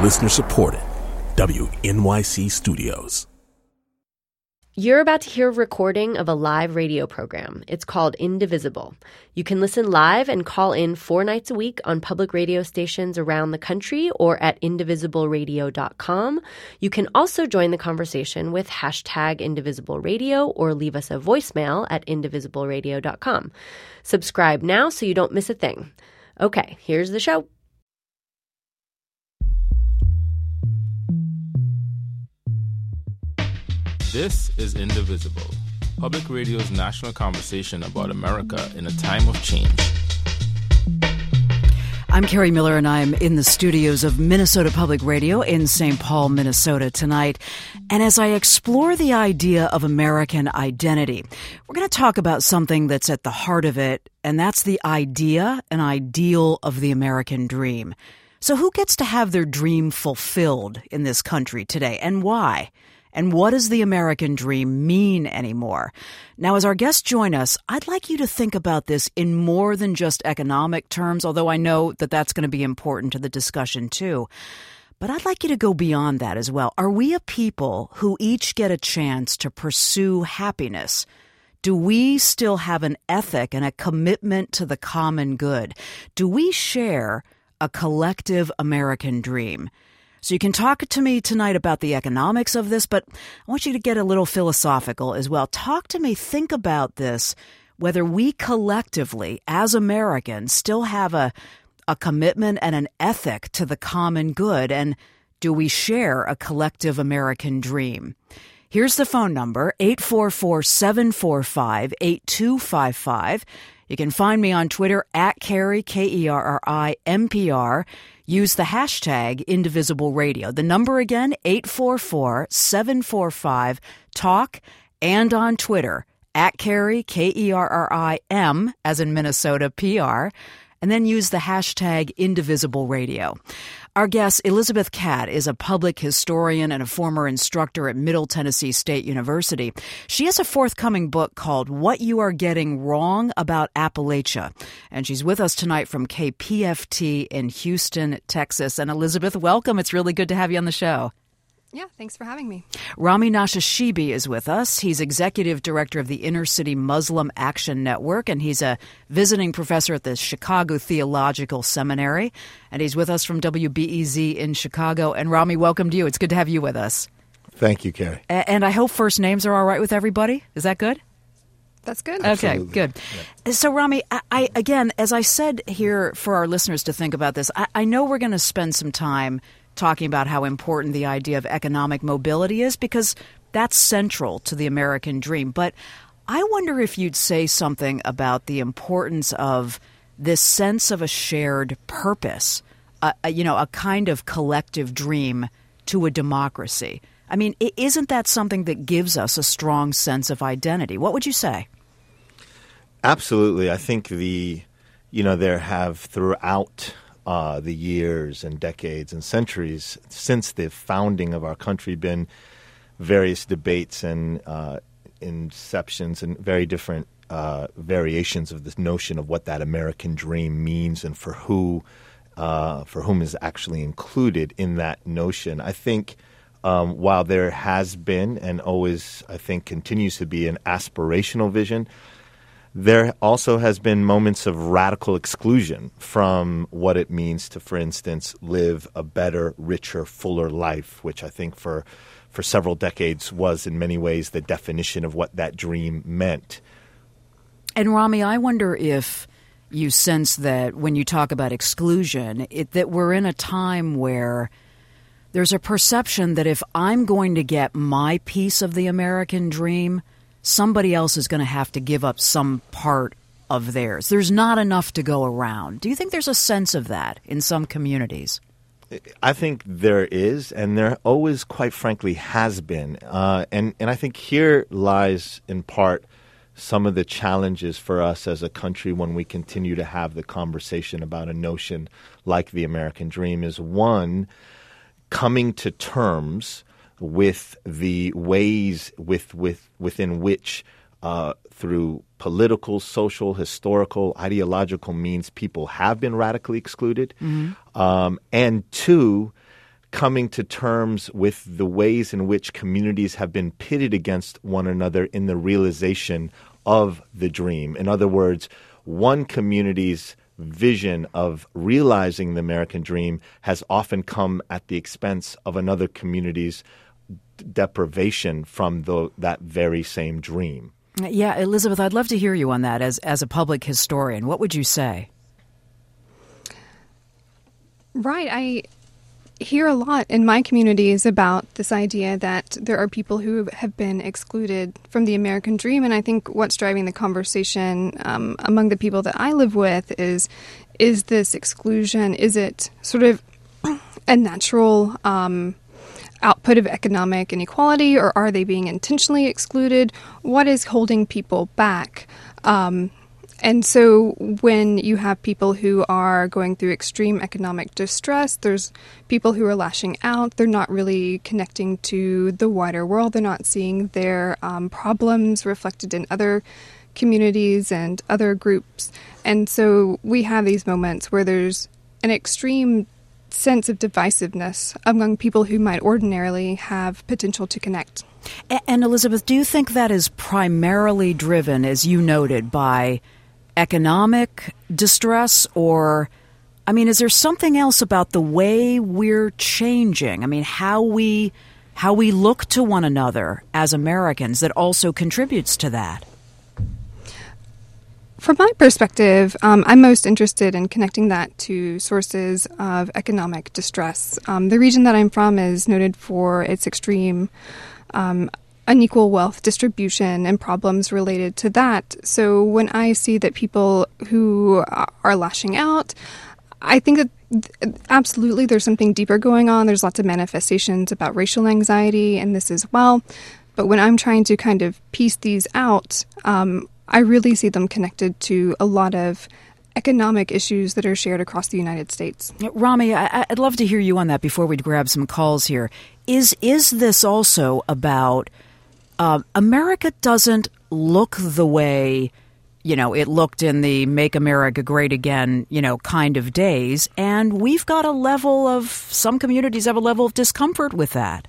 Listener supported. WNYC Studios. You're about to hear a recording of a live radio program. It's called Indivisible. You can listen live and call in 4 nights a week on public radio stations around the country or at indivisibleradio.com. You can also join the conversation with hashtag #IndivisibleRadio or leave us a voicemail at indivisibleradio.com. Subscribe now so you don't miss a thing. Okay, here's the show. This is Indivisible, public radio's national conversation about America in a time of change. I'm Carrie Miller, and I'm in the studios of Minnesota Public Radio in St. Paul, Minnesota tonight. And as I explore the idea of American identity, we're going to talk about something that's at the heart of it, and that's the idea and ideal of the American dream. So who gets to have their dream fulfilled in this country today, and why? And what does the American dream mean anymore? Now, as our guests join us, I'd like you to think about this in more than just economic terms, although I know that that's going to be important to the discussion too. But I'd like you to go beyond that as well. Are we a people who each get a chance to pursue happiness? Do we still have an ethic and a commitment to the common good? Do we share a collective American dream? So you can talk to me tonight about the economics of this, but I want you to get a little philosophical as well. Talk to me, think about this, whether we collectively, as Americans, still have a commitment and an ethic to the common good, and do we share a collective American dream? Here's the phone number, 844-745-8255. You can find me on Twitter at Kerry, Kerri, MPR. Use the hashtag #IndivisibleRadio. The number again, 844-745-TALK, and on Twitter, at Kerri, KERRIM, as in Minnesota, PR, and then use the hashtag #IndivisibleRadio. Our guest, Elizabeth Catt, is a public historian and a former instructor at Middle Tennessee State University. She has a forthcoming book called What You Are Getting Wrong About Appalachia. And she's with us tonight from KPFT in Houston, Texas. And Elizabeth, welcome. It's really good to have you on the show. Yeah, thanks for having me. Rami Nashashibi is with us. He's executive director of the Inner City Muslim Action Network, and he's a visiting professor at the Chicago Theological Seminary. And he's with us from WBEZ in Chicago. And Rami, welcome to you. It's good to have you with us. Thank you, Carrie. And I hope first names are all right with everybody. Is that good? That's good. Okay, Absolutely. good. Yeah. So, Rami, I again, as I said here for our listeners to think about this, I know we're going to spend some time talking about how important the idea of economic mobility is, because that's central to the American dream. But I wonder if you'd say something about the importance of this sense of a shared purpose, a kind of collective dream to a democracy. I mean, isn't that something that gives us a strong sense of identity? What would you say? Absolutely. I think there have throughout the years and decades and centuries since the founding of our country been various debates and inceptions and very different variations of this notion of what that American dream means and for whom is actually included in that notion. I think while there has been and always, I think, continues to be an aspirational vision, there also has been moments of radical exclusion from what it means to, for instance, live a better, richer, fuller life, which I think for several decades was in many ways the definition of what that dream meant. And Rami, I wonder if you sense that when you talk about exclusion, that we're in a time where there's a perception that if I'm going to get my piece of the American dream, somebody else is going to have to give up some part of theirs. There's not enough to go around. Do you think there's a sense of that in some communities? I think there is, and there always, quite frankly, has been. And I think here lies, in part, some of the challenges for us as a country when we continue to have the conversation about a notion like the American dream is, one, coming to terms with the ways within which through political, social, historical, ideological means people have been radically excluded. Mm-hmm. And two, coming to terms with the ways in which communities have been pitted against one another in the realization of the dream. In other words, one community's vision of realizing the American dream has often come at the expense of another community's deprivation from that very same dream. Yeah, Elizabeth, I'd love to hear you on that as a public historian. What would you say? Right. I hear a lot in my communities about this idea that there are people who have been excluded from the American dream. And I think what's driving the conversation among the people that I live with is this exclusion, is it sort of a natural output of economic inequality, or are they being intentionally excluded? What is holding people back? And so when you have people who are going through extreme economic distress, there's people who are lashing out. They're not really connecting to the wider world. They're not seeing their problems reflected in other communities and other groups. And so we have these moments where there's an extreme sense of divisiveness among people who might ordinarily have potential to connect. And Elizabeth, do you think that is primarily driven, as you noted, by economic distress, or, I mean, is there something else about the way we're changing? I mean, how we look to one another as Americans that also contributes to that? From my perspective, I'm most interested in connecting that to sources of economic distress. The region that I'm from is noted for its extreme unequal wealth distribution and problems related to that. So when I see that people who are lashing out, I think that absolutely there's something deeper going on. There's lots of manifestations about racial anxiety in this as well. But when I'm trying to kind of piece these out, I really see them connected to a lot of economic issues that are shared across the United States. Rami, I'd love to hear you on that before we grab some calls here. Is this also about America doesn't look the way, it looked in the Make America Great Again, kind of days, and we've got some communities have a level of discomfort with that.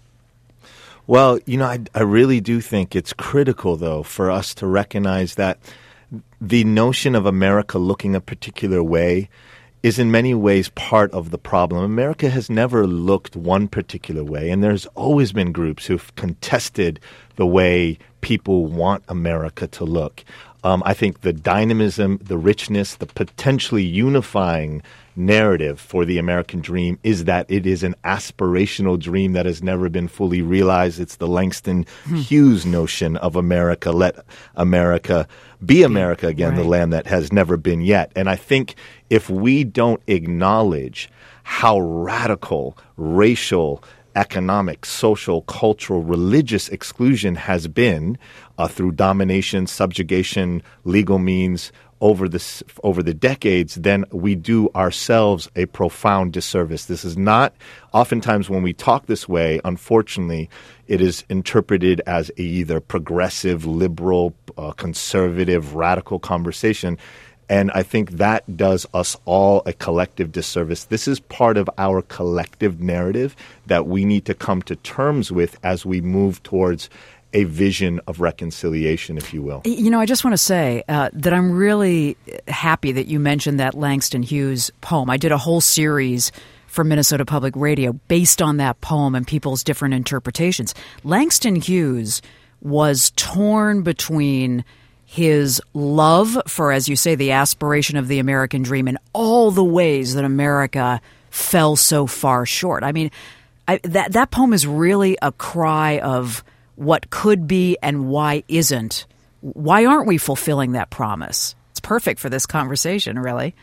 Well, I really do think it's critical, though, for us to recognize that the notion of America looking a particular way is in many ways part of the problem. America has never looked one particular way, and there's always been groups who've contested the way people want America to look. I think the dynamism, the richness, the potentially unifying narrative for the American dream is that it is an aspirational dream that has never been fully realized. It's the Langston Hughes notion of America. Let America be America again, right. The land that has never been yet. And I think if we don't acknowledge how radical racial, economic, social, cultural, religious exclusion has been through domination, subjugation, legal means over the decades, then we do ourselves a profound disservice. This is not, oftentimes when we talk this way, unfortunately, it is interpreted as a either progressive, liberal, conservative, radical conversation. And I think that does us all a collective disservice. This is part of our collective narrative that we need to come to terms with as we move towards a vision of reconciliation, if you will. I just want to say that I'm really happy that you mentioned that Langston Hughes poem. I did a whole series for Minnesota Public Radio based on that poem and people's different interpretations. Langston Hughes was torn between his love for, as you say, the aspiration of the American dream and all the ways that America fell so far short. I mean, that poem is really a cry of what could be and why isn't. Why aren't we fulfilling that promise? It's perfect for this conversation, really.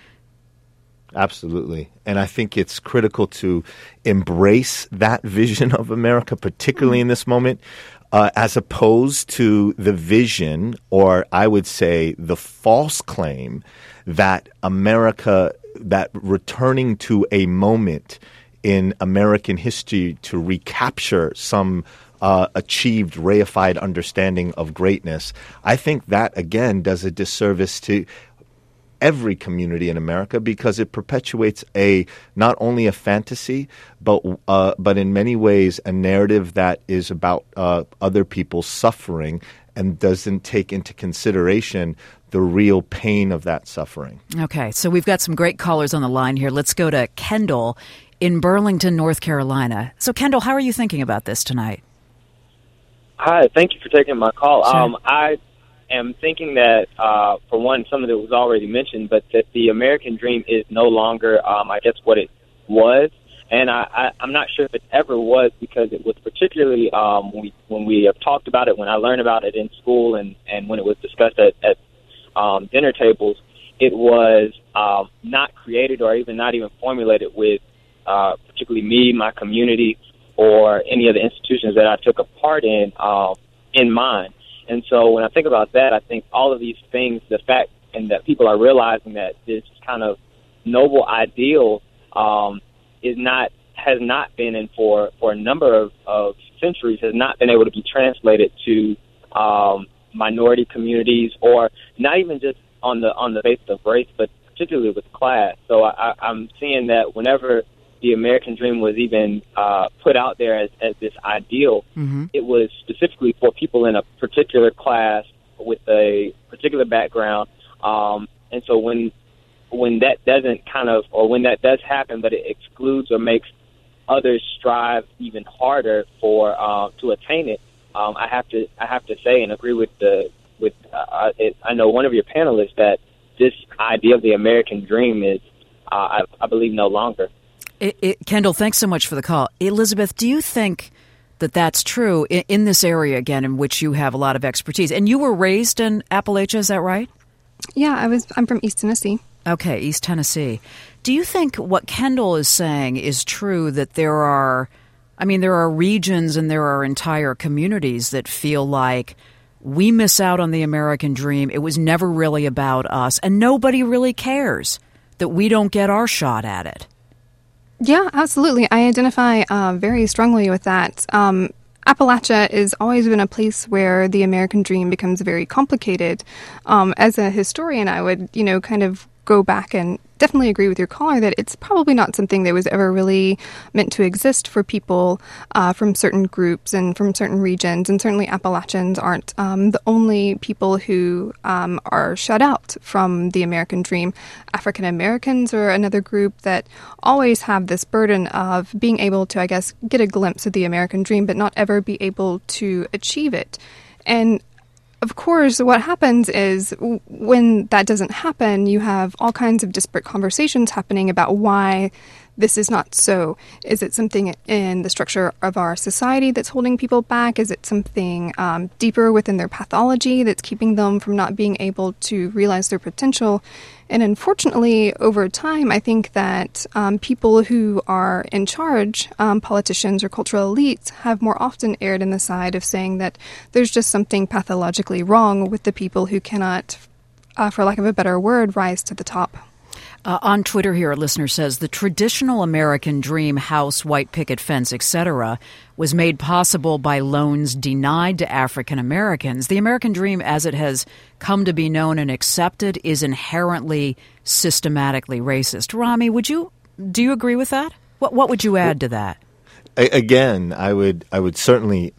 Absolutely. And I think it's critical to embrace that vision of America, particularly in this moment, as opposed to the vision, or I would say the false claim that America, that returning to a moment in American history to recapture some achieved, reified understanding of greatness. I think that, again, does a disservice to every community in America because it perpetuates not only a fantasy, but in many ways a narrative that is about other people's suffering and doesn't take into consideration the real pain of that suffering. Okay, so we've got some great callers on the line here. Let's go to Kendall in Burlington, North Carolina. So, Kendall, how are you thinking about this tonight? Hi, thank you for taking my call. Sure. I am thinking that, for one, some of it was already mentioned, but that the American dream is no longer, I guess, what it was. And I'm not sure if it ever was, because it was particularly when we have talked about it, when I learned about it in school, and when it was discussed at dinner tables, it was not created or not even formulated with particularly me, my community, or any of the institutions that I took a part in mind. And so when I think about that, I think all of these things, the fact and that people are realizing that this kind of noble ideal has not been, and for a number of centuries has not been able to be translated to minority communities, or not even just on the basis of race, but particularly with class. So I'm seeing that whenever the American dream was even put out there as this ideal, it was specifically for people in a particular class with a particular background. And so when that doesn't when that does happen, but it excludes or makes others strive even harder to attain it, I have to say and agree with I know one of your panelists that this idea of the American dream is I believe no longer. Kendall, thanks so much for the call. Elizabeth, do you think that that's true in this area, again, in which you have a lot of expertise? And you were raised in Appalachia, is that right? Yeah, I'm from East Tennessee. Okay, East Tennessee. Do you think what Kendall is saying is true, that there are regions and there are entire communities that feel like we miss out on the American dream, it was never really about us, and nobody really cares that we don't get our shot at it? Yeah, absolutely. I identify very strongly with that. Appalachia has always been a place where the American dream becomes very complicated. As a historian, I would, kind of go back and definitely agree with your caller that it's probably not something that was ever really meant to exist for people from certain groups and from certain regions. And certainly Appalachians aren't the only people who are shut out from the American dream. African Americans are another group that always have this burden of being able to, I guess, get a glimpse of the American dream, but not ever be able to achieve it. And of course, what happens is when that doesn't happen, you have all kinds of disparate conversations happening about why this is not so. Is it something in the structure of our society that's holding people back? Is it something deeper within their pathology that's keeping them from not being able to realize their potential? And unfortunately, over time, I think that people who are in charge, politicians or cultural elites, have more often erred in the side of saying that there's just something pathologically wrong with the people who cannot, for lack of a better word, rise to the top. On Twitter here, a listener says, the traditional American dream, house, white picket fence, etc., was made possible by loans denied to African Americans. The American dream, as it has come to be known and accepted, is inherently systematically racist. Rami, do you agree with that? What would you add to that? Again, I would certainly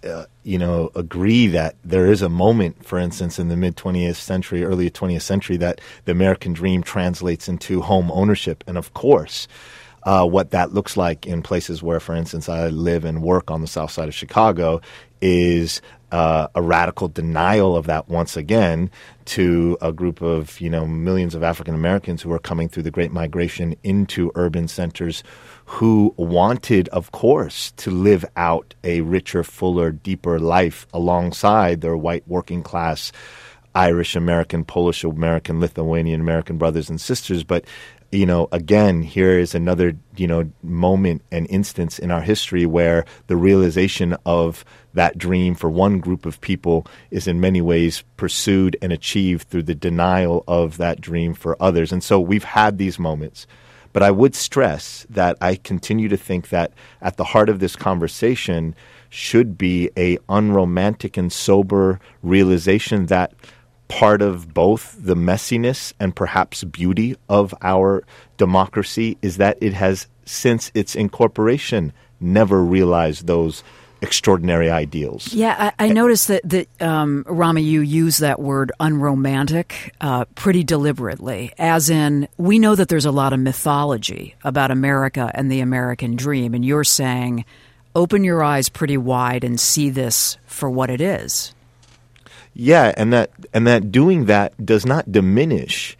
agree that there is a moment, for instance, in the mid-20th century, early 20th century, that the American dream translates into home ownership. And of course, what that looks like in places where, for instance, I live and work on the south side of Chicago is a radical denial of that once again to a group of, millions of African Americans who are coming through the Great Migration into urban centers, who wanted, of course, to live out a richer, fuller, deeper life alongside their white working class Irish American, Polish American, Lithuanian American brothers and sisters. But again, here is another, moment and instance in our history where the realization of that dream for one group of people is in many ways pursued and achieved through the denial of that dream for others. And so we've had these moments. But I would stress that I continue to think that at the heart of this conversation should be a unromantic and sober realization that part of both the messiness and perhaps beauty of our democracy is that it has, since its incorporation, never realized those extraordinary ideals. Yeah, I noticed that Rami, you use that word unromantic pretty deliberately, as in we know that there's a lot of mythology about America and the American dream, and you're saying open your eyes pretty wide and see this for what it is. Yeah, and that doing that does not diminish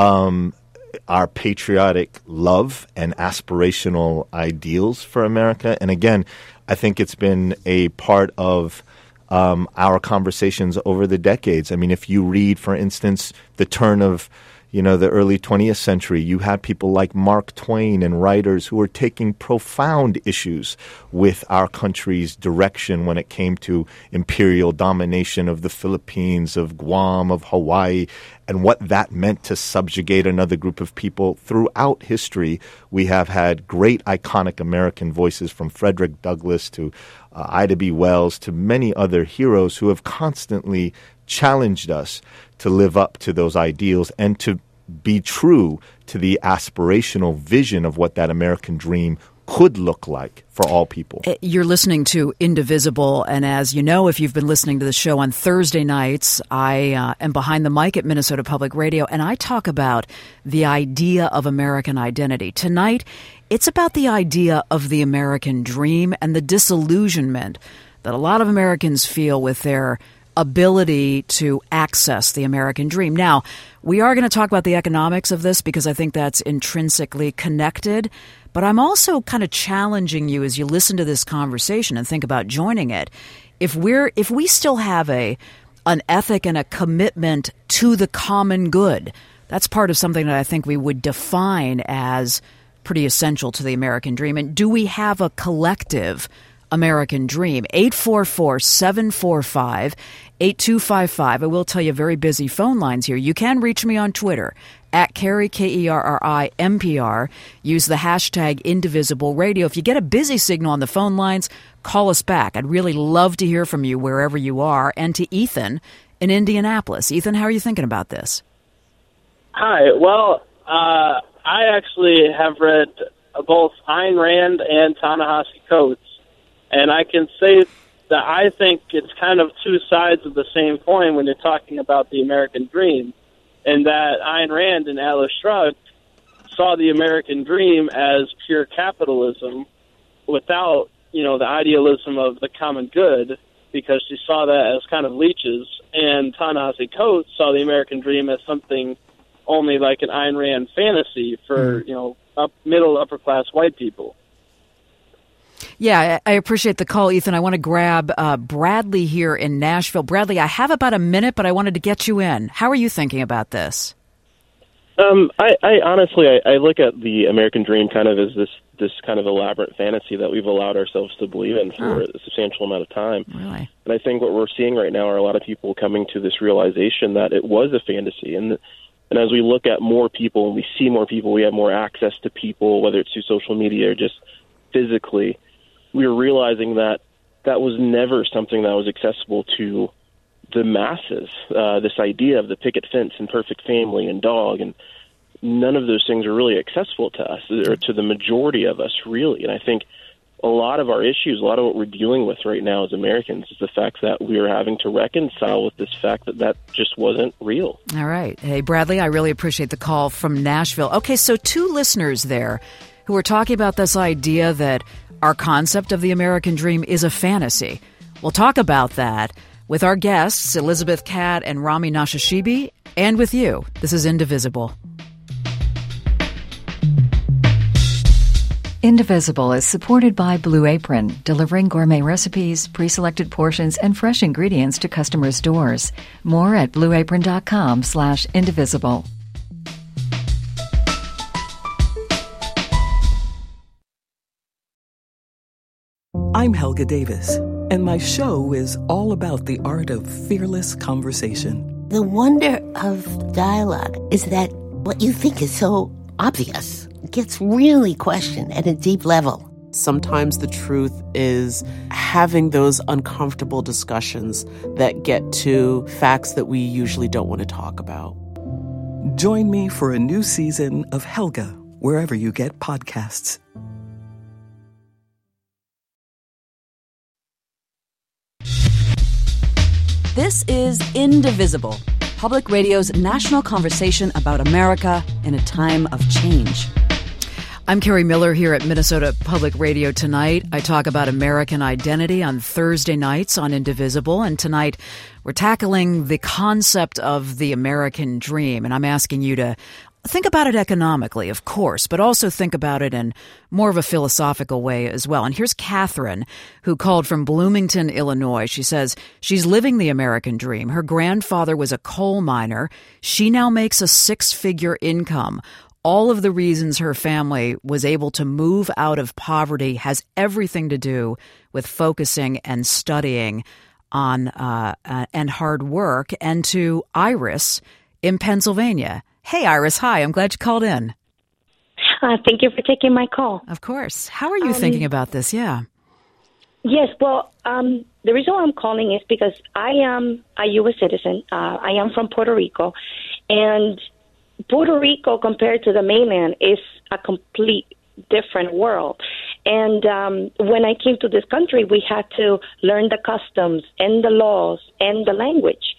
our patriotic love and aspirational ideals for America. And again, I think it's been a part of our conversations over the decades. I mean, if you read, for instance, the turn of the early 20th century, you had people like Mark Twain and writers who were taking profound issues with our country's direction when it came to imperial domination of the Philippines, of Guam, of Hawaii, and what that meant to subjugate another group of people. Throughout history, we have had great iconic American voices, from Frederick Douglass to Ida B. Wells to many other heroes who have constantly challenged us to live up to those ideals and to be true to the aspirational vision of what that American dream could look like for all people. You're listening to Indivisible, and as you know, if you've been listening to the show on Thursday nights, I am behind the mic at Minnesota Public Radio, and I talk about the idea of American identity. Tonight, it's about the idea of the American dream and the disillusionment that a lot of Americans feel with their ability to access the American dream. Now, we are going to talk about the economics of this because I think that's intrinsically connected, but I'm also kind of challenging you as you listen to this conversation and think about joining it. If we still have an ethic and a commitment to the common good, that's part of something that I think we would define as pretty essential to the American dream. And do we have a collective American dream? 844-745-8255. I will tell you, very busy phone lines here. You can reach me on Twitter at Kerry, Kerri, MPR. Use the hashtag Indivisible Radio. If you get a busy signal on the phone lines, call us back. I'd really love to hear from you wherever you are. And to Ethan in Indianapolis. Ethan, how are you thinking about this? Hi. Well, I actually have read both Ayn Rand and Ta-Nehisi Coates. And I can say that I think it's kind of two sides of the same coin when you're talking about the American dream, and that Ayn Rand and Atlas Shrugged saw the American dream as pure capitalism without, the idealism of the common good, because she saw that as kind of leeches. And Ta-Nehisi Coates saw the American dream as something only like an Ayn Rand fantasy for, middle, upper-class white people. Yeah, I appreciate the call, Ethan. I want to grab Bradley here in Nashville. Bradley, I have about a minute, but I wanted to get you in. How are you thinking about this? I honestly look at the American dream kind of as this kind of elaborate fantasy that we've allowed ourselves to believe in for a substantial amount of time. Really? And I think what we're seeing right now are a lot of people coming to this realization that it was a fantasy. And as we look at more people and we see more people, we have more access to people, whether it's through social media or just physically, we are realizing that was never something that was accessible to the masses. This idea of the picket fence and perfect family and dog, and none of those things are really accessible to us, or to the majority of us, really. And I think a lot of our issues, a lot of what we're dealing with right now as Americans, is the fact that we are having to reconcile with this fact that just wasn't real. All right. Hey, Bradley, I really appreciate the call from Nashville. Okay, so two listeners there who are talking about this idea that our concept of the American dream is a fantasy. We'll talk about that with our guests, Elizabeth Catt and Rami Nashashibi, and with you. This is Indivisible. Indivisible is supported by Blue Apron, delivering gourmet recipes, pre-selected portions, and fresh ingredients to customers' doors. More at blueapron.com/indivisible. I'm Helga Davis, and my show is all about the art of fearless conversation. The wonder of dialogue is that what you think is so obvious gets really questioned at a deep level. Sometimes the truth is having those uncomfortable discussions that get to facts that we usually don't want to talk about. Join me for a new season of Helga, wherever you get podcasts. This is Indivisible, Public Radio's national conversation about America in a time of change. I'm Carrie Miller here at Minnesota Public Radio tonight. I talk about American identity on Thursday nights on Indivisible, and tonight we're tackling the concept of the American dream, and I'm asking you to think about it economically, of course, but also think about it in more of a philosophical way as well. And here's Catherine, who called from Bloomington, Illinois. She says she's living the American dream. Her grandfather was a coal miner. She now makes a six-figure income. All of the reasons her family was able to move out of poverty has everything to do with focusing and studying on and hard work. And to Iris in Pennsylvania. Hey, Iris. Hi. I'm glad you called in. Thank you for taking my call. Of course. How are you thinking about this? Yeah. Yes. Well, the reason why I'm calling is because I am a U.S. citizen. I am from Puerto Rico, and Puerto Rico, compared to the mainland, is a complete different world. And when I came to this country, we had to learn the customs and the laws and the language.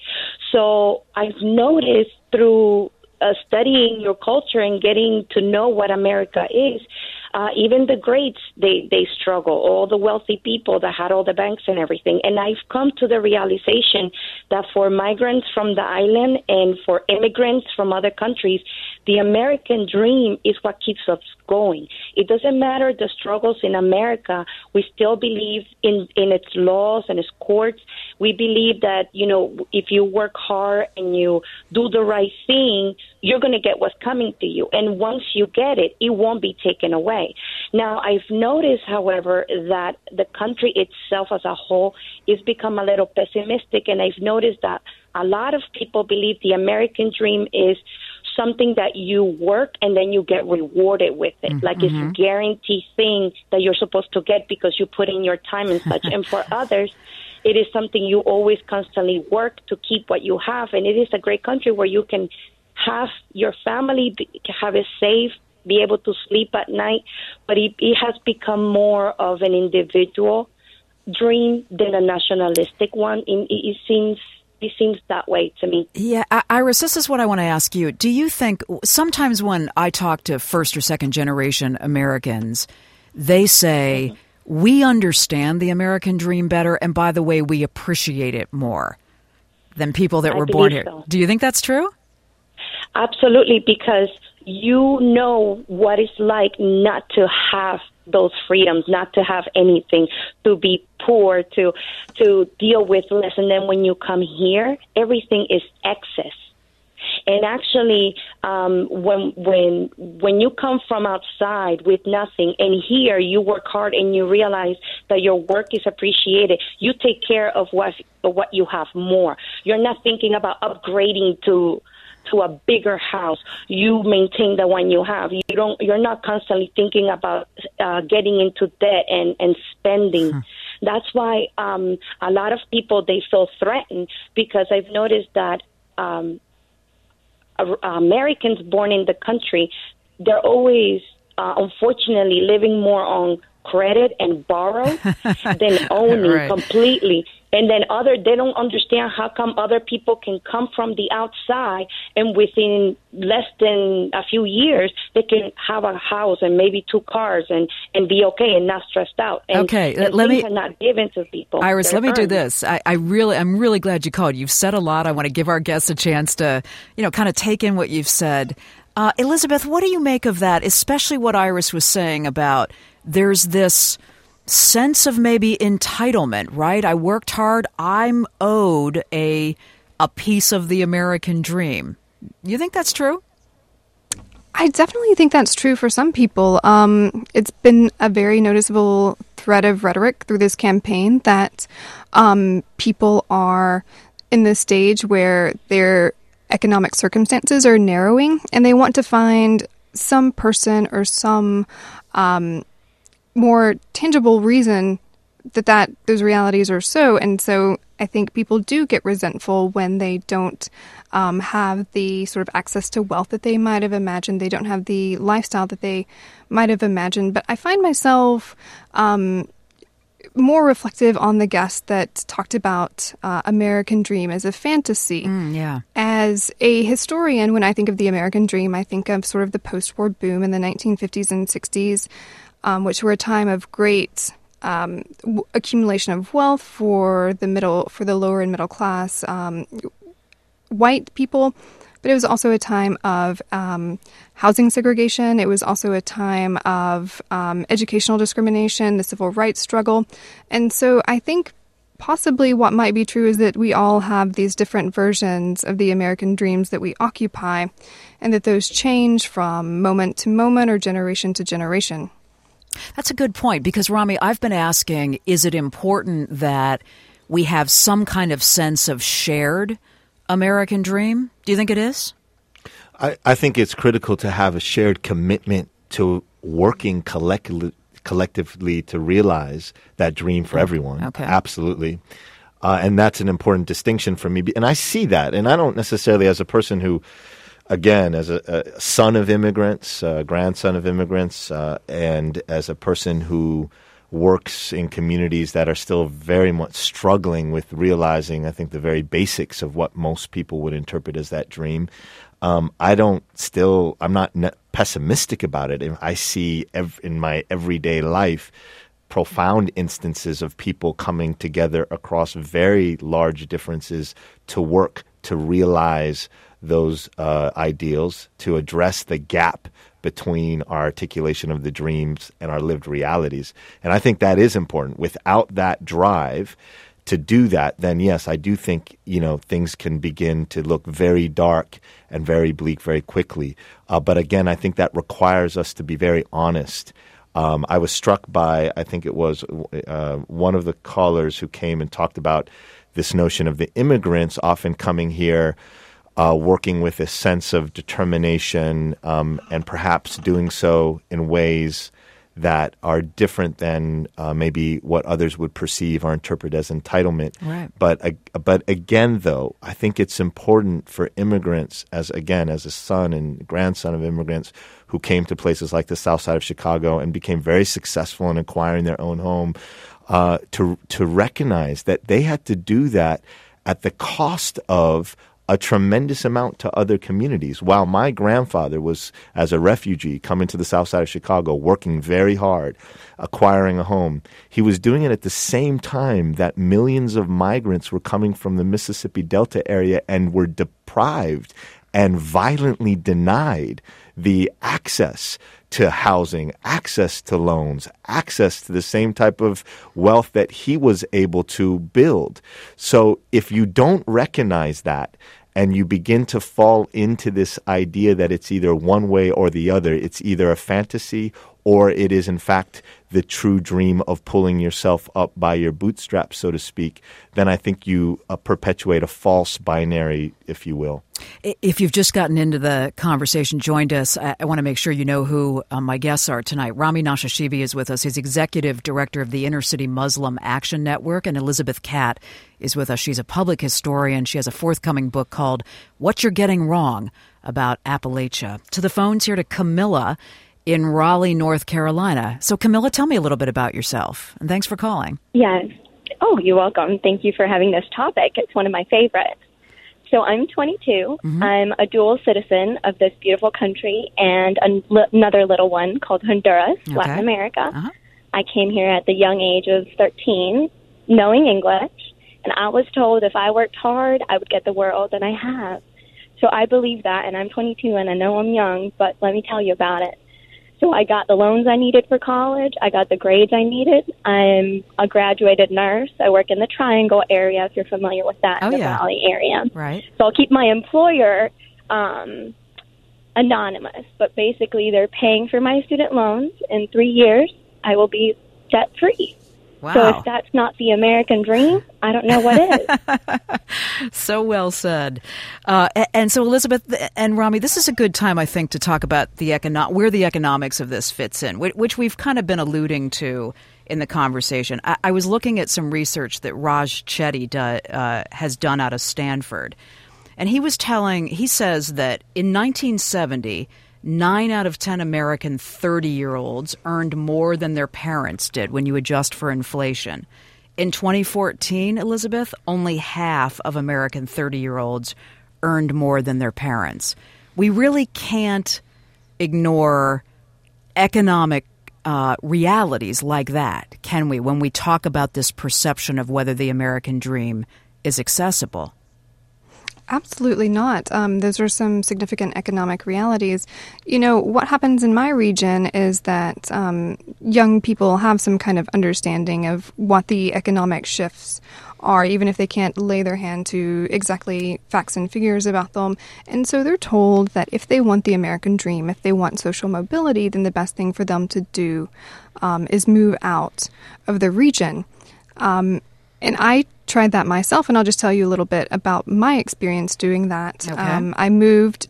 So I've noticed through studying your culture and getting to know what America is, even the greats, they struggle, all the wealthy people that had all the banks and everything. And I've come to the realization that for migrants from the island and for immigrants from other countries, the American dream is what keeps us going. It doesn't matter the struggles in America. We still believe in its laws and its courts. We believe that, you know, if you work hard and you do the right thing, you're going to get what's coming to you. And once you get it, it won't be taken away. Now, I've noticed, however, that the country itself as a whole is become a little pessimistic. And I've noticed that a lot of people believe the American dream is something that you work and then you get rewarded with it. Mm-hmm. Like it's a guaranteed thing that you're supposed to get because you put in your time and such. And for others, it is something you always constantly work to keep what you have. And it is a great country where you can have your family, have it safe, be able to sleep at night. But it has become more of an individual dream than a nationalistic one. It seems that way to me. Yeah, Iris, this is what I want to ask you. Do you think sometimes when I talk to first or second generation Americans, they say, we understand the American dream better, and by the way, we appreciate it more than people that were born here. So. Do you think that's true? Absolutely, because you know what it's like not to have those freedoms, not to have anything, to be poor, to deal with less. And then when you come here, everything is excess. And actually, when you come from outside with nothing, and here you work hard and you realize that your work is appreciated, you take care of what you have more. You're not thinking about upgrading to a bigger house. You maintain the one you have. You're not constantly thinking about getting into debt and spending. That's why a lot of people, they feel threatened, because I've noticed that Americans born in the country, they're always unfortunately living more on credit and borrow than owning completely. And then they don't understand how come other people can come from the outside and within less than a few years, they can have a house and maybe 2 cars and be okay and not stressed out. And, and things are not given to people. Iris, let me do this. I'm really glad you called. You've said a lot. I want to give our guests a chance to, kind of take in what you've said. Elizabeth, what do you make of that, especially what Iris was saying about there's this sense of maybe entitlement, right? I worked hard. I'm owed a piece of the American dream. You think that's true? I definitely think that's true for some people. It's been a very noticeable thread of rhetoric through this campaign that people are in this stage where their economic circumstances are narrowing, and they want to find some person or some more tangible reason that those realities are so. And so I think people do get resentful when they don't have the sort of access to wealth that they might have imagined. They don't have the lifestyle that they might have imagined. But I find myself more reflective on the guest that talked about American Dream as a fantasy. As a historian, when I think of the American Dream, I think of sort of the post-war boom in the 1950s and 60s, which were a time of great accumulation of wealth for the lower and middle class white people. But it was also a time of housing segregation. It was also a time of educational discrimination, the civil rights struggle. And so I think possibly what might be true is that we all have these different versions of the American dreams that we occupy, and that those change from moment to moment or generation to generation. That's a good point, because, Rami, I've been asking, is it important that we have some kind of sense of shared American dream? Do you think it is? I think it's critical to have a shared commitment to working collectively to realize that dream for everyone. Okay. Absolutely. And that's an important distinction for me. And I see that. And I don't necessarily, as a person who, again, as a son of immigrants, grandson of immigrants, and as a person who works in communities that are still very much struggling with realizing, I think, the very basics of what most people would interpret as that dream, I'm not pessimistic about it. I see in my everyday life profound instances of people coming together across very large differences to work to realize those ideals, to address the gap between our articulation of the dreams and our lived realities. And I think that is important. Without that drive to do that, then yes, I do think, things can begin to look very dark and very bleak very quickly. But again, I think that requires us to be very honest. I was struck by, I think it was one of the callers who came and talked about this notion of the immigrants often coming here working with a sense of determination and perhaps doing so in ways that are different than maybe what others would perceive or interpret as entitlement. Right. But again, though, I think it's important for immigrants, as a son and grandson of immigrants who came to places like the South Side of Chicago and became very successful in acquiring their own home, to recognize that they had to do that at the cost of a tremendous amount to other communities. While my grandfather was, as a refugee, coming to the South Side of Chicago, working very hard, acquiring a home, he was doing it at the same time that millions of migrants were coming from the Mississippi Delta area and were deprived and violently denied the access to housing, access to loans, access to the same type of wealth that he was able to build. So if you don't recognize that and you begin to fall into this idea that it's either one way or the other, it's either a fantasy or it is in fact the true dream of pulling yourself up by your bootstraps, so to speak, then I think you perpetuate a false binary, if you will. If you've just gotten into the conversation, joined us, I want to make sure you know who my guests are tonight. Rami Nashashibi is with us. He's executive director of the Inner City Muslim Action Network, and Elizabeth Catt is with us. She's a public historian. She has a forthcoming book called What You're Getting Wrong About Appalachia. To the phones here to Camilla in Raleigh, North Carolina. So, Camilla, tell me a little bit about yourself, and thanks for calling. Yes. Oh, you're welcome. Thank you for having this topic. It's one of my favorites. So I'm 22. Mm-hmm. I'm a dual citizen of this beautiful country and another little one called Honduras, okay. Latin America. Uh-huh. I came here at the young age of 13, knowing English, and I was told if I worked hard, I would get the world, and I have. So I believe that, and I'm 22, and I know I'm young, but let me tell you about it. So I got the loans I needed for college. I got the grades I needed. I'm a graduated nurse. I work in the Triangle area, if you're familiar with that, the Valley area. Right. So I'll keep my employer anonymous, but basically they're paying for my student loans. In 3 years, I will be debt-free. Wow. So if that's not the American dream, I don't know what is. So well said. And so, Elizabeth and Rami, this is a good time, I think, to talk about where the economics of this fits in, which we've kind of been alluding to in the conversation. I was looking at some research that Raj Chetty has done out of Stanford. And he says that in 1970, 9 out of 10 American 30-year-olds earned more than their parents did when you adjust for inflation. In 2014, Elizabeth, only half of American 30-year-olds earned more than their parents. We really can't ignore economic realities like that, can we, when we talk about this perception of whether the American dream is accessible? Absolutely not. Those are some significant economic realities. You know, what happens in my region is that young people have some kind of understanding of what the economic shifts are, even if they can't lay their hand to exactly facts and figures about them. And so they're told that if they want the American dream, if they want social mobility, then the best thing for them to do is move out of the region. And I tried that myself, and I'll just tell you a little bit about my experience doing that. Okay. I moved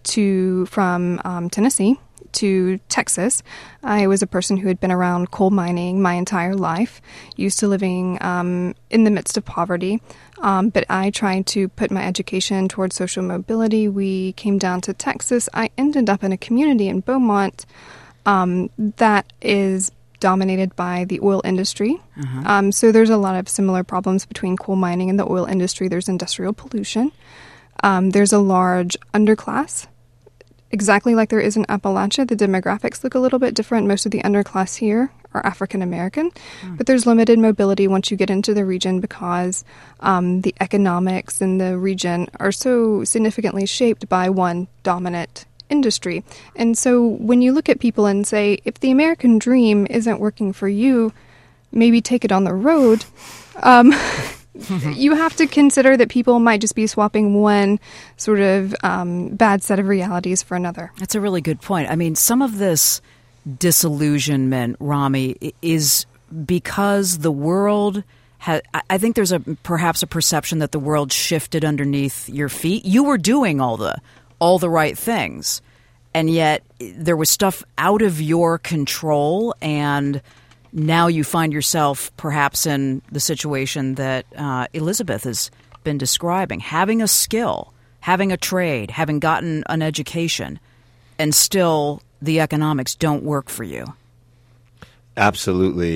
from Tennessee to Texas. I was a person who had been around coal mining my entire life, used to living in the midst of poverty, but I tried to put my education towards social mobility. We came down to Texas. I ended up in a community in Beaumont that is dominated by the oil industry. So there's a lot of similar problems between coal mining and the oil industry. There's industrial pollution. There's a large underclass. Exactly like there is in Appalachia, the demographics look a little bit different. Most of the underclass here are African American, but there's limited mobility once you get into the region because the economics in the region are so significantly shaped by one dominant industry. And so when you look at people and say, if the American dream isn't working for you, maybe take it on the road, you have to consider that people might just be swapping one sort of bad set of realities for another. That's a really good point. I mean, some of this disillusionment, Rami, is because the world I think there's perhaps a perception that the world shifted underneath your feet. You were doing all the right things, and yet there was stuff out of your control, and now you find yourself perhaps in the situation that Elizabeth has been describing, having a skill, having a trade, having gotten an education, and still the economics don't work for you. Absolutely.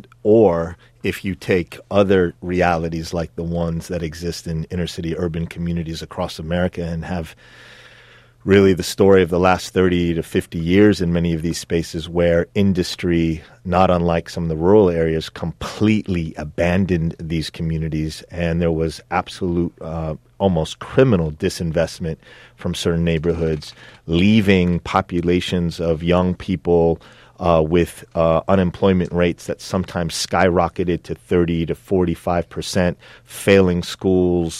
Or if you take other realities like the ones that exist in inner city urban communities across America and have really the story of the last 30 to 50 years in many of these spaces where industry, not unlike some of the rural areas, completely abandoned these communities, and there was absolute almost criminal disinvestment from certain neighborhoods, leaving populations of young people with unemployment rates that sometimes skyrocketed to 30 to 45%, failing schools,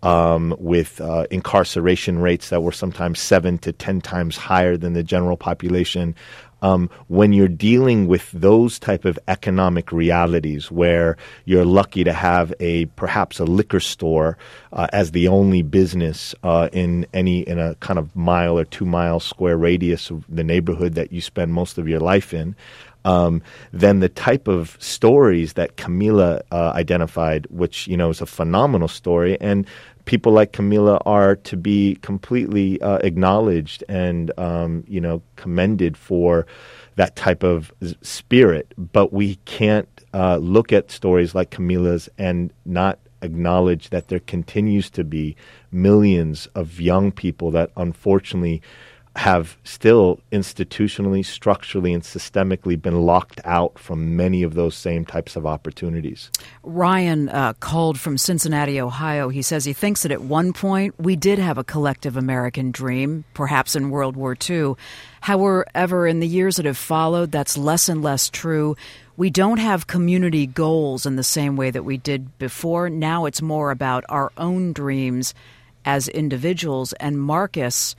with incarceration rates that were sometimes 7 to 10 times higher than the general population. When you're dealing with those type of economic realities where you're lucky to have perhaps a liquor store as the only business in a kind of mile or 2 mile square radius of the neighborhood that you spend most of your life in, then the type of stories that Camila identified, which, is a phenomenal story, and people like Camila are to be completely acknowledged and, commended for that type of spirit. But we can't look at stories like Camila's and not acknowledge that there continues to be millions of young people that unfortunately have still institutionally, structurally, and systemically been locked out from many of those same types of opportunities. Ryan called from Cincinnati, Ohio. He says he thinks that at one point we did have a collective American dream, perhaps in World War II. However, in the years that have followed, that's less and less true. We don't have community goals in the same way that we did before. Now it's more about our own dreams as individuals. And Marcus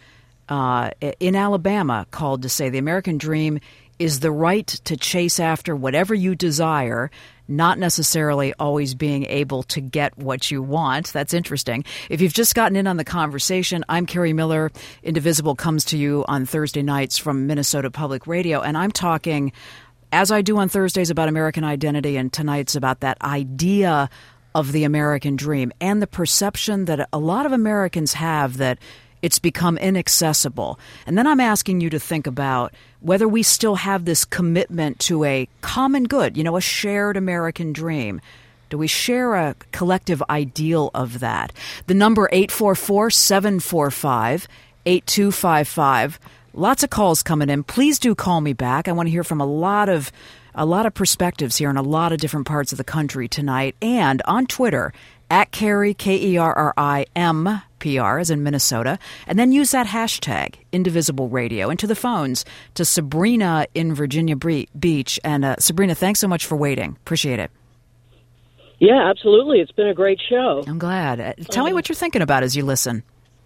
in Alabama called to say the American dream is the right to chase after whatever you desire not necessarily always being able to get what you want. That's interesting. If you've just gotten in on the conversation, I'm Carrie Miller. Indivisible comes to you on Thursday nights from Minnesota Public Radio, and I'm talking, as I do on Thursdays, about American identity, and tonight's about that idea of the American dream and the perception that a lot of Americans have that it's become inaccessible. And then I'm asking you to think about whether we still have this commitment to a common good, a shared American dream. Do we share a collective ideal of that? The number 844-745-8255. Lots of calls coming in. Please do call me back. I want to hear from a lot of perspectives here in a lot of different parts of the country tonight. And on Twitter, at Kerrim, KERRIMPR, as in Minnesota, and then use that hashtag, Indivisible Radio. And to the phones, to Sabrina in Virginia Beach. And Sabrina, thanks so much for waiting. Appreciate it. Yeah, absolutely. It's been a great show. I'm glad. Tell me what you're thinking about as you listen.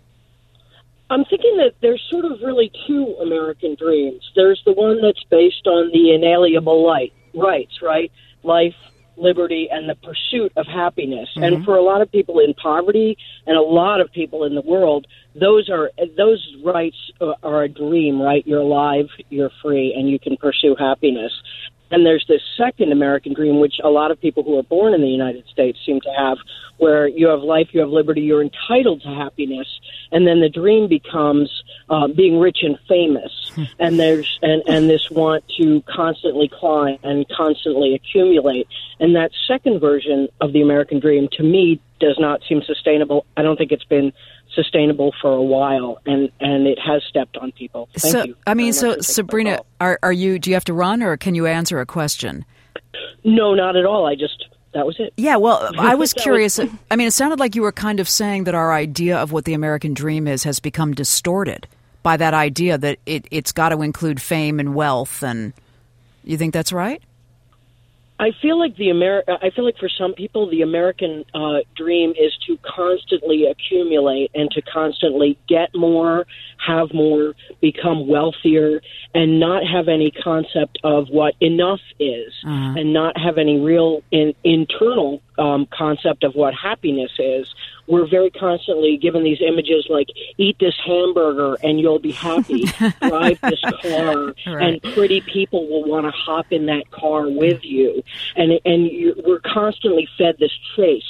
I'm thinking that there's sort of really two American dreams. There's the one that's based on the inalienable rights, right? Life, liberty, and the pursuit of happiness. Mm-hmm. And for a lot of people in poverty and a lot of people in the world, those rights are a dream, right? You're alive, you're free, and you can pursue happiness. And there's this second American dream, which a lot of people who are born in the United States seem to have, where you have life, you have liberty, you're entitled to happiness, and then the dream becomes being rich and famous. And there's and this want to constantly climb and constantly accumulate. And that second version of the American dream, to me, does not seem sustainable. I don't think it's been sustainable for a while, and it has stepped on people. Thank you. So Sabrina, do you have to run, or can you answer a question? No, not at all. That was it. Yeah, well, I was curious. It sounded like you were kind of saying that our idea of what the American dream is has become distorted by that idea that it's got to include fame and wealth, and you think that's right? I feel like for some people, the American dream is to constantly accumulate and to constantly get more, have more, become wealthier, and not have any concept of what enough is, and not have any real internal concept of what happiness is. We're very constantly given these images like, eat this hamburger and you'll be happy, drive this car, right, and pretty people will want to hop in that car with you. And we're constantly fed this chase.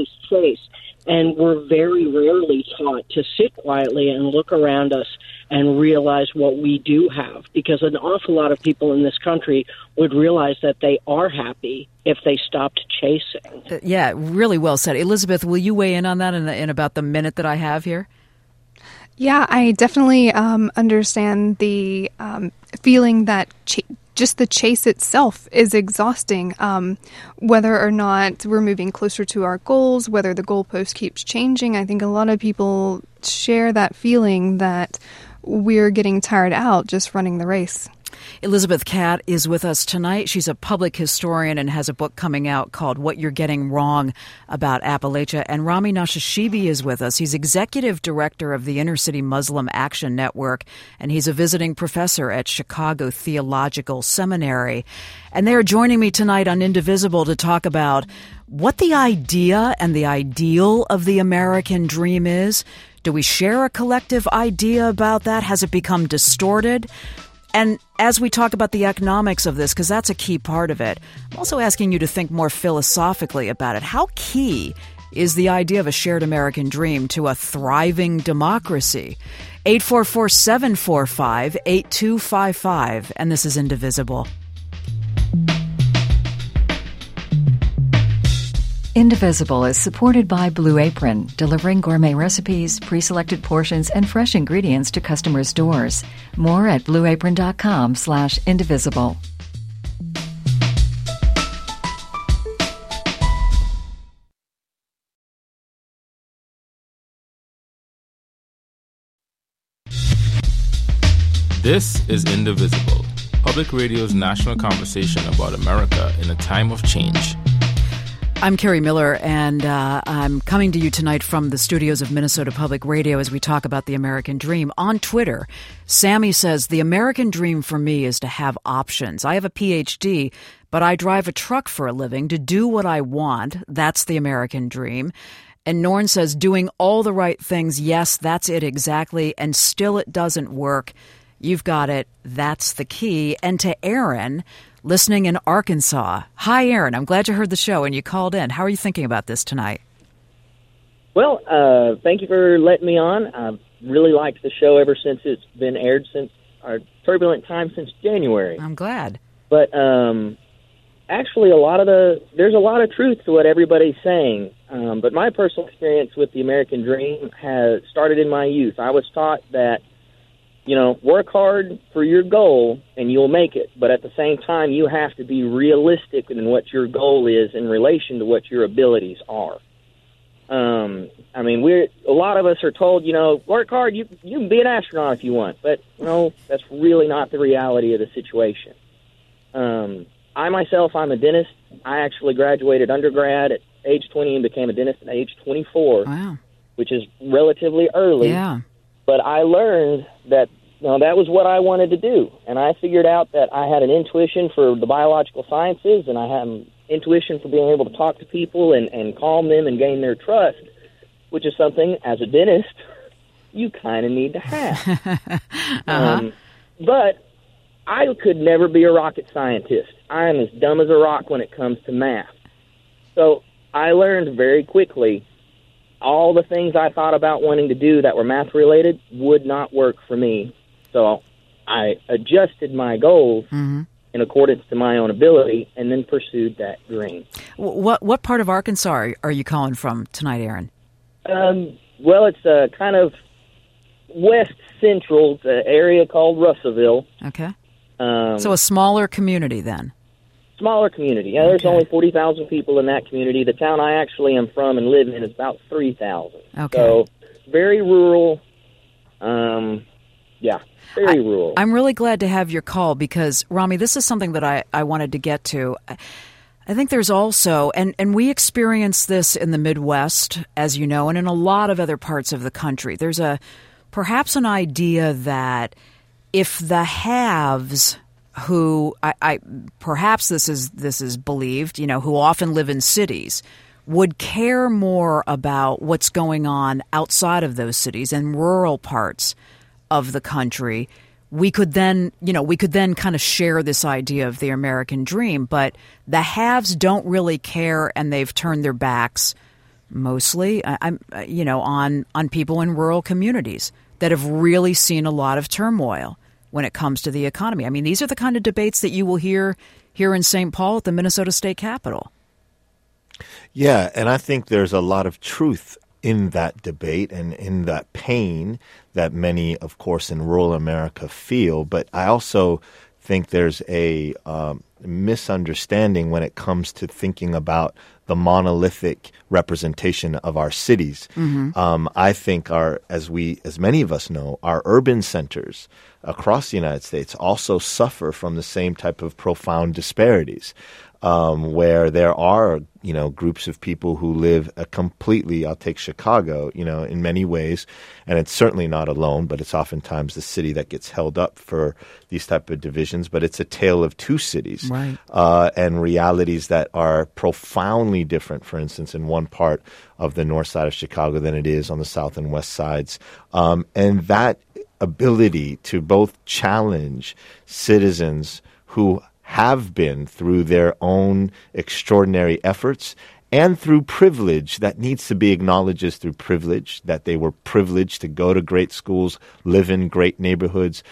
And we're very rarely taught to sit quietly and look around us and realize what we do have, because an awful lot of people in this country would realize that they are happy if they stopped chasing. Yeah, really well said. Elizabeth, will you weigh in on that in about the minute that I have here? Yeah, I definitely understand the feeling that just the chase itself is exhausting, whether or not we're moving closer to our goals, whether the goalpost keeps changing. I think a lot of people share that feeling that we're getting tired out just running the race. Elizabeth Catt is with us tonight. She's a public historian and has a book coming out called What You're Getting Wrong About Appalachia. And Rami Nashashibi is with us. He's executive director of the Inner City Muslim Action Network, and he's a visiting professor at Chicago Theological Seminary. And they're joining me tonight on Indivisible to talk about what the idea and the ideal of the American dream is. Do we share a collective idea about that? Has it become distorted? And as we talk about the economics of this, because that's a key part of it, I'm also asking you to think more philosophically about it. How key is the idea of a shared American dream to a thriving democracy? 844-745-8255, and this is Indivisible. Indivisible is supported by Blue Apron, delivering gourmet recipes, pre-selected portions, and fresh ingredients to customers' doors. More at blueapron.com/indivisible. This is Indivisible, Public Radio's national conversation about America in a time of change. I'm Carrie Miller, and I'm coming to you tonight from the studios of Minnesota Public Radio as we talk about the American dream. On Twitter, Sammy says, the American dream for me is to have options. I have a PhD, but I drive a truck for a living to do what I want. That's the American dream. And Norn says, doing all the right things, yes, that's it exactly, and still it doesn't work. You've got it. That's the key. And to Aaron, listening in Arkansas. Hi, Aaron. I'm glad you heard the show and you called in. How are you thinking about this tonight? Well, thank you for letting me on. I've really liked the show ever since it's been aired, since our turbulent time since January. I'm glad. But actually, there's a lot of truth to what everybody's saying. But my personal experience with the American dream has started in my youth. I was taught that, work hard for your goal and you'll make it. But at the same time, you have to be realistic in what your goal is in relation to what your abilities are. A lot of us are told, work hard, you can be an astronaut if you want. But, that's really not the reality of the situation. I myself, I'm a dentist. I actually graduated undergrad at age 20 and became a dentist at age 24, wow, which is relatively early. Yeah. But I learned that that was what I wanted to do. And I figured out that I had an intuition for the biological sciences, and I had an intuition for being able to talk to people and calm them and gain their trust, which is something, as a dentist, you kind of need to have. But I could never be a rocket scientist. I am as dumb as a rock when it comes to math. So I learned very quickly all the things I thought about wanting to do that were math-related would not work for me. So I adjusted my goals in accordance to my own ability and then pursued that dream. What part of Arkansas are you calling from tonight, Aaron? Well, it's kind of west central, the area called Russellville. Okay. So a smaller community then? Smaller community. Yeah, there's only 40,000 people in that community. The town I actually am from and live in is about 3,000. Okay. So very rural. Very rural. I'm really glad to have your call because, Rami, this is something that I wanted to get to. I think there's also, and we experience this in the Midwest, as you know, and in a lot of other parts of the country. There's perhaps an idea that if the haves, who perhaps this is believed, who often live in cities, would care more about what's going on outside of those cities and rural parts of the country, we could then kind of share this idea of the American dream. But the haves don't really care, and they've turned their backs mostly, on people in rural communities that have really seen a lot of turmoil when it comes to the economy. I mean, these are the kind of debates that you will hear here in St. Paul at the Minnesota State Capitol. Yeah, and I think there's a lot of truth in that debate and in that pain that many, of course, in rural America feel. But I also think there's a misunderstanding when it comes to thinking about the monolithic representation of our cities. I think as many of us know, our urban centers across the United States also suffer from the same type of profound disparities, where there are, groups of people who live I'll take Chicago, in many ways, and it's certainly not alone, but it's oftentimes the city that gets held up for these type of divisions, but it's a tale of two cities, right. And realities that are profoundly different, for instance, in one part of the north side of Chicago than it is on the south and west sides. And that ability to both challenge citizens who have been through their own extraordinary efforts and through privilege that needs to be acknowledged as through privilege, that they were privileged to go to great schools, live in great neighborhoods,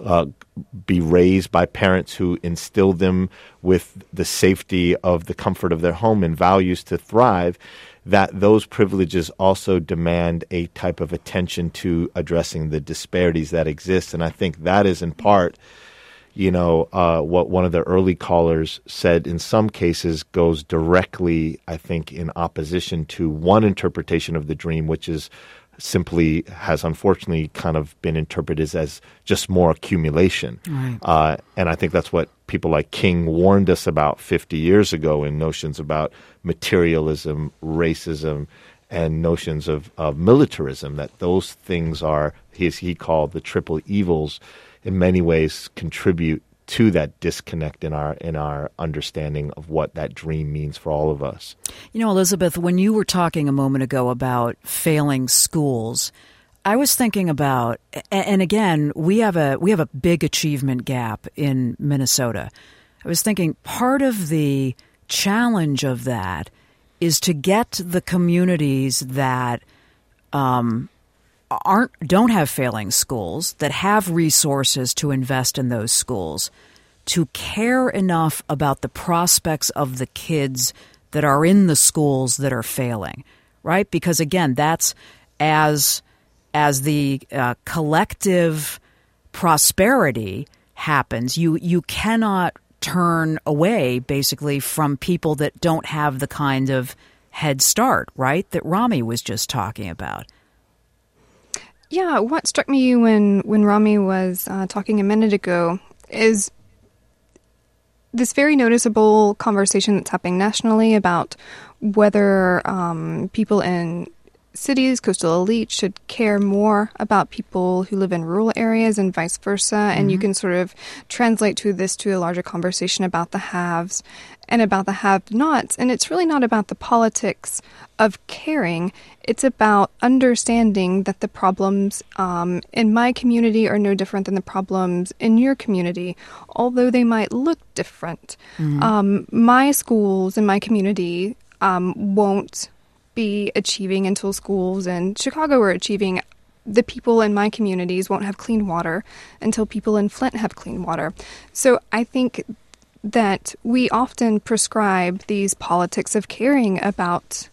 be raised by parents who instilled them with the safety of the comfort of their home and values to thrive, that those privileges also demand a type of attention to addressing the disparities that exist. And I think that is in part, what one of the early callers said in some cases goes directly, I think, in opposition to one interpretation of the dream, which is simply has unfortunately kind of been interpreted as just more accumulation. Right. And I think that's what people like King warned us about 50 years ago in notions about materialism, racism, and notions of militarism, that those things are, he called the triple evils, in many ways contribute to that disconnect in our understanding of what that dream means for all of us. You know, Elizabeth, when you were talking a moment ago about failing schools, I was thinking about, and again, we have a big achievement gap in Minnesota. I was thinking part of the challenge of that is to get the communities that don't have failing schools, that have resources to invest in those schools, to care enough about the prospects of the kids that are in the schools that are failing, right? Because again, that's as the collective prosperity happens, you cannot turn away basically from people that don't have the kind of head start, right, that Rami was just talking about. Yeah, what struck me when Rami was talking a minute ago is this very noticeable conversation that's happening nationally about whether people in cities, coastal elites, should care more about people who live in rural areas and vice versa. And you can sort of translate this to a larger conversation about the haves and about the have-nots. And it's really not about the politics of caring. It's about understanding that the problems in my community are no different than the problems in your community, although they might look different. My schools in my community won't be achieving until schools in Chicago are achieving. The people in my communities won't have clean water until people in Flint have clean water. So I think that we often prescribe these politics of caring about,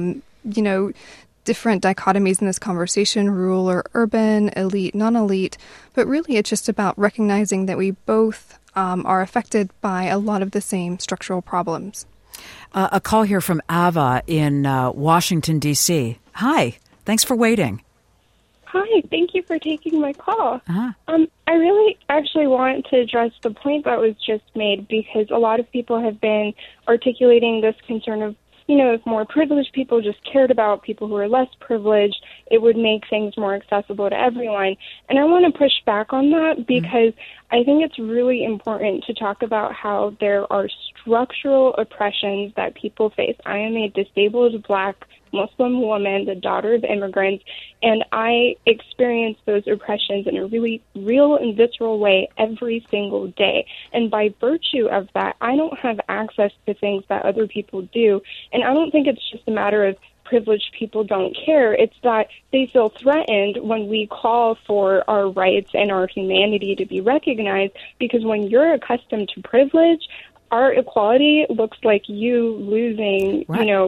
different dichotomies in this conversation, rural or urban, elite, non-elite. But really it's just about recognizing that we both are affected by a lot of the same structural problems. A call here from Ava in Washington, D.C. Hi. Thanks for waiting. Hi. Thank you for taking my call. I really actually want to address the point that was just made, because a lot of people have been articulating this concern of, if more privileged people just cared about people who are less privileged, it would make things more accessible to everyone. And I want to push back on that, because I think it's really important to talk about how there are structural oppressions that people face. I am a disabled Black Muslim woman, the daughter of immigrants, and I experience those oppressions in a really real and visceral way every single day. And by virtue of that, I don't have access to things that other people do. And I don't think it's just a matter of privileged people don't care. It's that they feel threatened when we call for our rights and our humanity to be recognized, because when you're accustomed to privilege, our equality looks like you losing,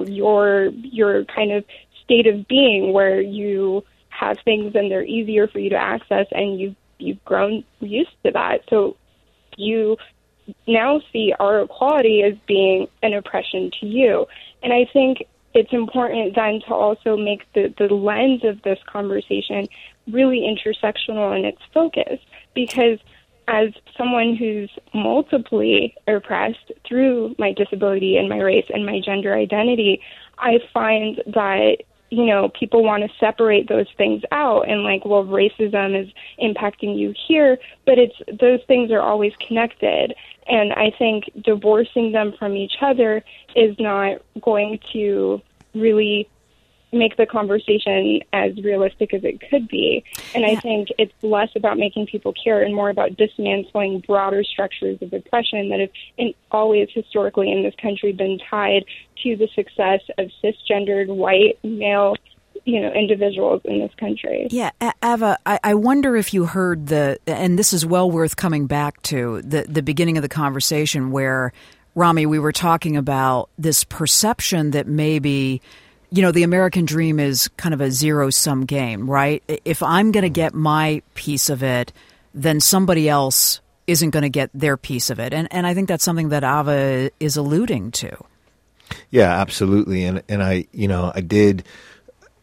your kind of state of being, where you have things and they're easier for you to access, and you've grown used to that. So you now see our equality as being an oppression to you. And I think it's important then to also make the lens of this conversation really intersectional in its focus, because as someone who's multiply oppressed through my disability and my race and my gender identity, I find that, people want to separate those things out and racism is impacting you here, but those things are always connected. And I think divorcing them from each other is not going to really make the conversation as realistic as it could be. And I think it's less about making people care and more about dismantling broader structures of oppression that have always historically in this country been tied to the success of cisgendered white male individuals in this country. Yeah, Ava, I wonder if you heard and this is well worth coming back to, the beginning of the conversation where, Rami, we were talking about this perception that maybe the American dream is kind of a zero-sum game, right? If I'm going to get my piece of it, then somebody else isn't going to get their piece of it. And I think that's something that Ava is alluding to. Yeah, absolutely. And I did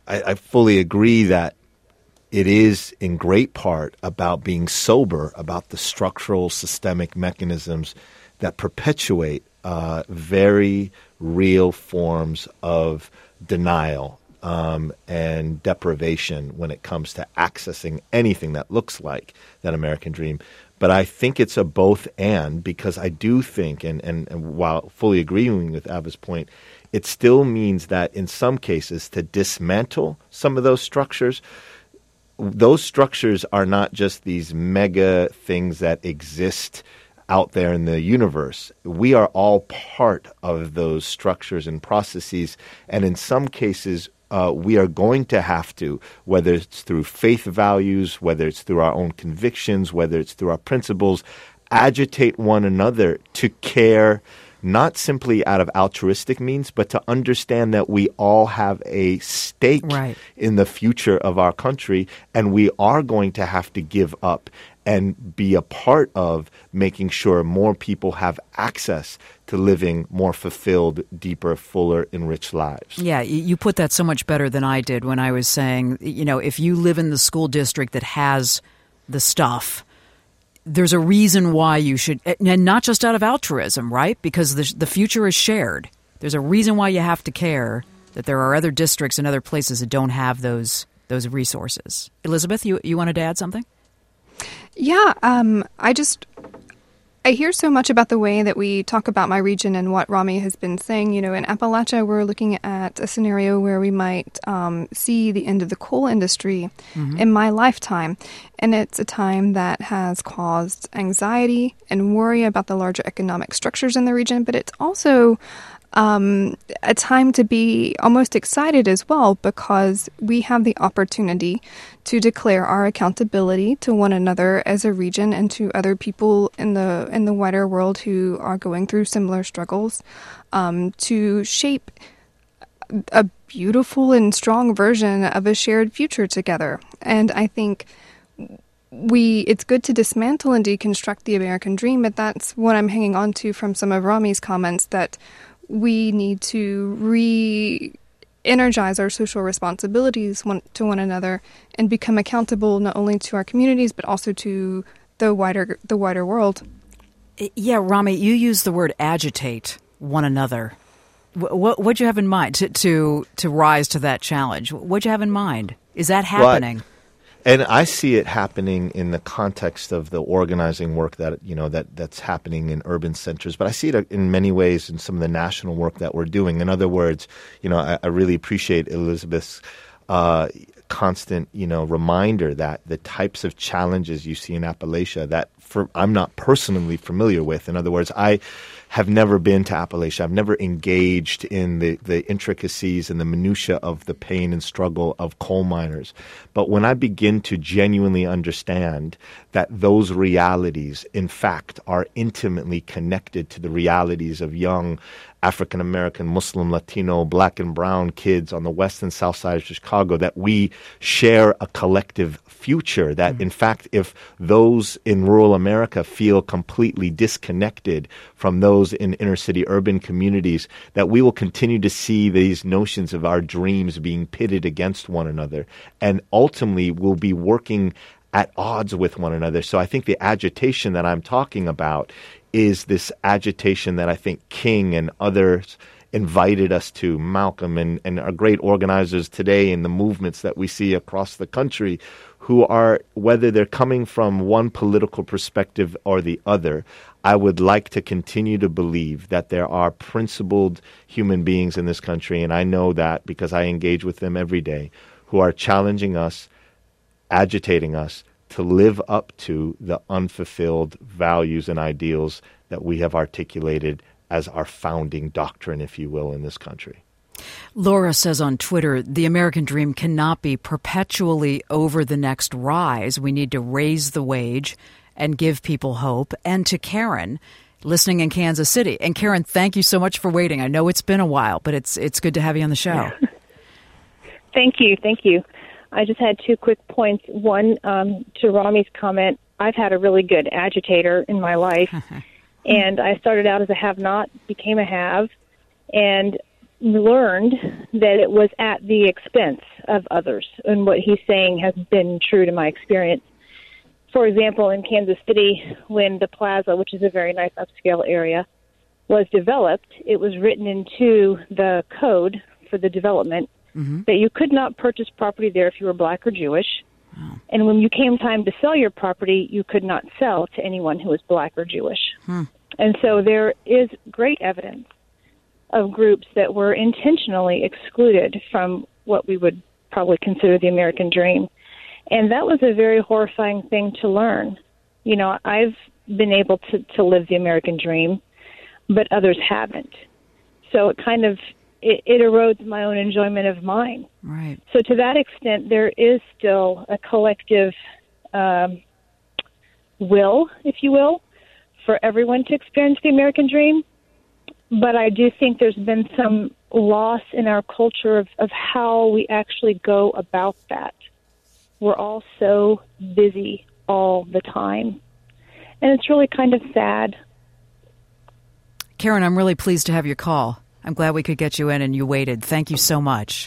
I fully agree that it is in great part about being sober about the structural systemic mechanisms that perpetuate very real forms of denial and deprivation when it comes to accessing anything that looks like that American dream. But I think it's a both and, because I do think, and while fully agreeing with Ava's point, it still means that in some cases to dismantle some of those structures are not just these mega things that exist out there in the universe. We are all part of those structures and processes, and in some cases we are going to have to, whether it's through faith values, whether it's through our own convictions, whether it's through our principles, agitate one another to care, not simply out of altruistic means, but to understand that we all have a stake in the future of our country, and we are going to have to give up and be a part of making sure more people have access to living more fulfilled, deeper, fuller, enriched lives. Yeah, you put that so much better than I did when I was saying, if you live in the school district that has the stuff, there's a reason why you should, and not just out of altruism, right? Because the future is shared. There's a reason why you have to care that there are other districts and other places that don't have those resources. Elizabeth, you wanted to add something? Yeah, I hear so much about the way that we talk about my region and what Rami has been saying. In Appalachia, we're looking at a scenario where we might see the end of the coal industry in my lifetime. And it's a time that has caused anxiety and worry about the larger economic structures in the region. But it's also a time to be almost excited as well, because we have the opportunity to declare our accountability to one another as a region and to other people in the wider world who are going through similar struggles, to shape a beautiful and strong version of a shared future together. And I think it's good to dismantle and deconstruct the American dream, but that's what I'm hanging on to from some of Rami's comments, that we need to re-energize our social responsibilities to one another and become accountable not only to our communities but also to the wider world. Yeah, Rami, you use the word agitate one another. What'd you have in mind to rise to that challenge? What'd you have in mind? Is that happening? Well, and I see it happening in the context of the organizing work that's happening in urban centers. But I see it in many ways in some of the national work that we're doing. In other words, I really appreciate Elizabeth's constant, reminder that the types of challenges you see in Appalachia that I'm not personally familiar with. In other words, I have never been to Appalachia. I've never engaged in the intricacies and the minutia of the pain and struggle of coal miners. But when I begin to genuinely understand that those realities, in fact, are intimately connected to the realities of young African American, Muslim, Latino, Black and brown kids on the west and south side of Chicago, that we share a collective future, that in fact, if those in rural America feel completely disconnected from those in inner city urban communities, that we will continue to see these notions of our dreams being pitted against one another, and ultimately we'll be working at odds with one another. So I think the agitation that I'm talking about is this agitation that I think King and others invited us to, Malcolm and our great organizers today in the movements that we see across the country, who are, whether they're coming from one political perspective or the other, I would like to continue to believe that there are principled human beings in this country, and I know that because I engage with them every day, who are challenging us, agitating us to live up to the unfulfilled values and ideals that we have articulated as our founding doctrine, if you will, in this country. Laura says on Twitter, the American dream cannot be perpetually over the next rise. We need to raise the wage and give people hope. And to Karen, listening in Kansas City. And Karen, thank you so much for waiting. I know it's been a while, but it's good to have you on the show. Thank you. I just had two quick points. One, to Rami's comment, I've had a really good agitator in my life. And I started out as a have-not, became a have, and learned that it was at the expense of others. And what he's saying has been true to my experience. For example, in Kansas City, when the plaza, which is a very nice upscale area, was developed, it was written into the code for the development that you could not purchase property there if you were black or Jewish. Oh. And when you came time to sell your property, you could not sell to anyone who was black or Jewish. And so there is great evidence of groups that were intentionally excluded from what we would probably consider the American dream. And that was a very horrifying thing to learn. You know, I've been able to live the American dream, but others haven't. So it kind of, it erodes my own enjoyment of mine. Right. So to that extent, there is still a collective will, if you will, for everyone to experience the American dream. But I do think there's been some loss in our culture of how we actually go about that. We're all so busy all the time. And it's really kind of sad. Karen, I'm really pleased to have your call. I'm glad we could get you in and you waited. Thank you so much.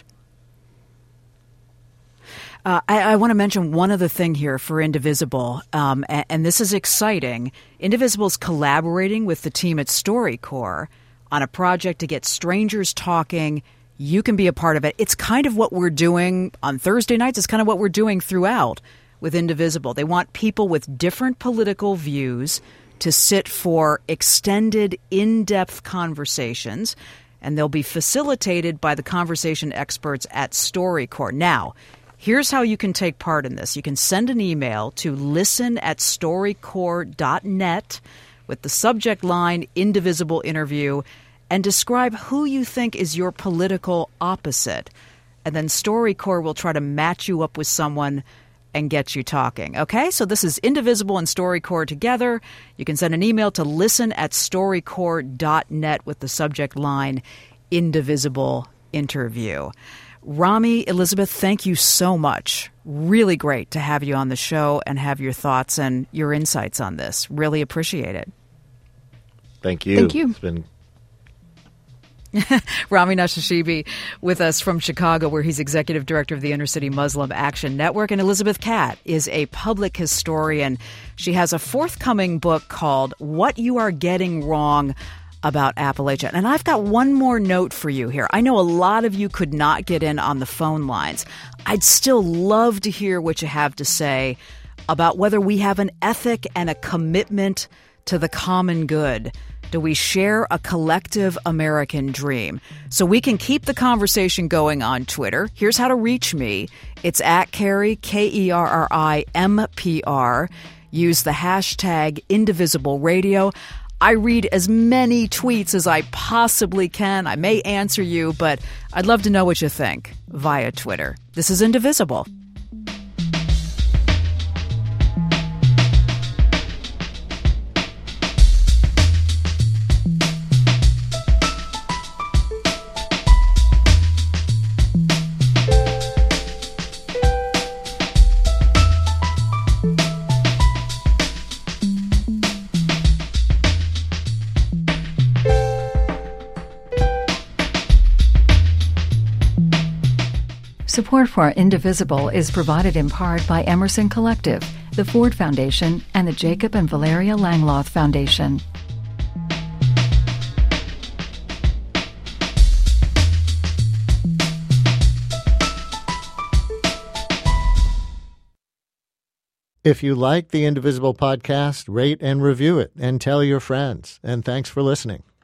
I want to mention one other thing here for Indivisible, and this is exciting. Indivisible is collaborating with the team at StoryCorps on a project to get strangers talking. You can be a part of it. It's kind of what we're doing on Thursday nights. It's kind of what we're doing throughout with Indivisible. They want people with different political views to sit for extended, in-depth conversations, and they'll be facilitated by the conversation experts at StoryCorps. Now, here's how you can take part in this. You can send an email to listen@storycorps.net with the subject line Indivisible Interview and describe who you think is your political opposite. And then StoryCorps will try to match you up with someone and get you talking. Okay, so this is Indivisible and StoryCorps together. You can send an email to listen@storycorps.net with the subject line Indivisible Interview. Rami, Elizabeth, thank you so much. Really great to have you on the show and have your thoughts and your insights on this. Really appreciate it. Thank you. Thank you. It's been Rami Nashashibi with us from Chicago, where he's executive director of the Inner City Muslim Action Network. And Elizabeth Catt is a public historian. She has a forthcoming book called What You Are Getting Wrong About Appalachia. And I've got one more note for you here. I know a lot of you could not get in on the phone lines. I'd still love to hear what you have to say about whether we have an ethic and a commitment to the common good. Do we share a collective American dream? So we can keep the conversation going on Twitter. Here's how to reach me. It's at Kerry, KERRIMPR. Use the hashtag Indivisible Radio. I read as many tweets as I possibly can. I may answer you, but I'd love to know what you think via Twitter. This is Indivisible. Support for Indivisible is provided in part by Emerson Collective, the Ford Foundation, and the Jacob and Valeria Langloth Foundation. If you like the Indivisible podcast, rate and review it and tell your friends. And thanks for listening.